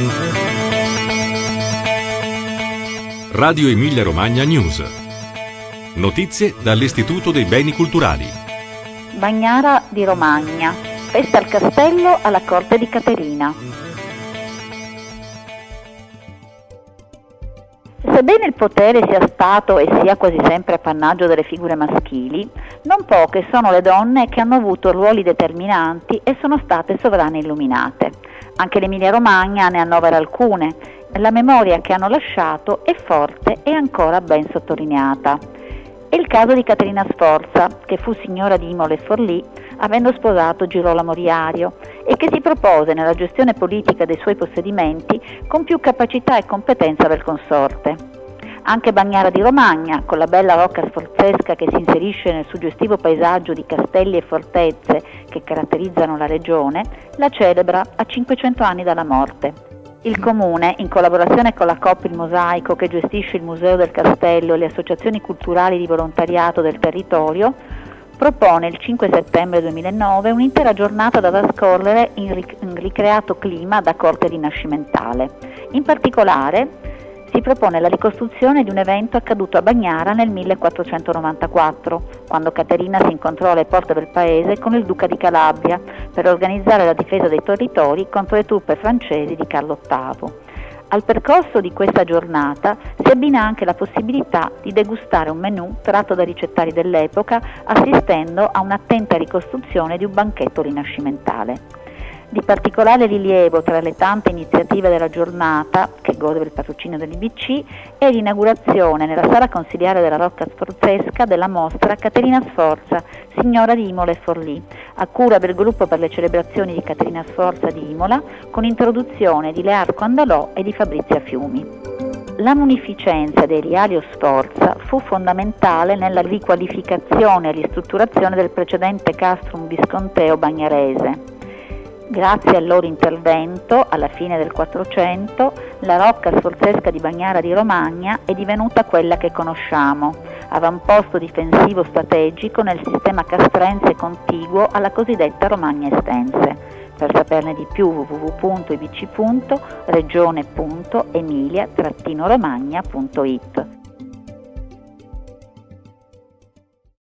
Radio Emilia Romagna News. Notizie dall'Istituto dei Beni Culturali. Bagnara di Romagna. Festa al castello alla corte di Caterina. Sebbene il potere sia stato e sia quasi sempre appannaggio delle figure maschili, non poche sono le donne che hanno avuto ruoli determinanti e sono state sovrane illuminate. Anche l'Emilia Romagna ne annovera alcune. La memoria che hanno lasciato è forte e ancora ben sottolineata. È il caso di Caterina Sforza, che fu signora di Imola e Forlì, avendo sposato Girolamo Riario, e che si propose nella gestione politica dei suoi possedimenti con più capacità e competenza del consorte. Anche Bagnara di Romagna, con la bella rocca sforzesca che si inserisce nel suggestivo paesaggio di castelli e fortezze che caratterizzano la regione, la celebra a 500 anni dalla morte. Il Comune, in collaborazione con la Coop Il Mosaico che gestisce il Museo del Castello e le associazioni culturali di volontariato del territorio, propone il 5 settembre 2009 un'intera giornata da trascorrere in ricreato clima da corte rinascimentale. In particolare si propone la ricostruzione di un evento accaduto a Bagnara nel 1494, quando Caterina si incontrò alle porte del paese con il duca di Calabria per organizzare la difesa dei territori contro le truppe francesi di Carlo VIII. Al percorso di questa giornata si abbina anche la possibilità di degustare un menù tratto dai ricettari dell'epoca, assistendo a un'attenta ricostruzione di un banchetto rinascimentale. Di particolare rilievo tra le tante iniziative della giornata, che gode del patrocinio dell'IBC, è l'inaugurazione nella sala consiliare della Rocca Sforzesca della mostra Caterina Sforza, signora di Imola e Forlì, a cura del gruppo per le celebrazioni di Caterina Sforza di Imola, con introduzione di Learco Andalò e di Fabrizia Fiumi. La munificenza dei Riario Sforza fu fondamentale nella riqualificazione e ristrutturazione del precedente castrum visconteo bagnarese. Grazie al loro intervento, alla fine del 400, la rocca sforzesca di Bagnara di Romagna è divenuta quella che conosciamo, avamposto difensivo strategico nel sistema castrense contiguo alla cosiddetta Romagna Estense. Per saperne di più www.ibc.regione.emilia-romagna.it.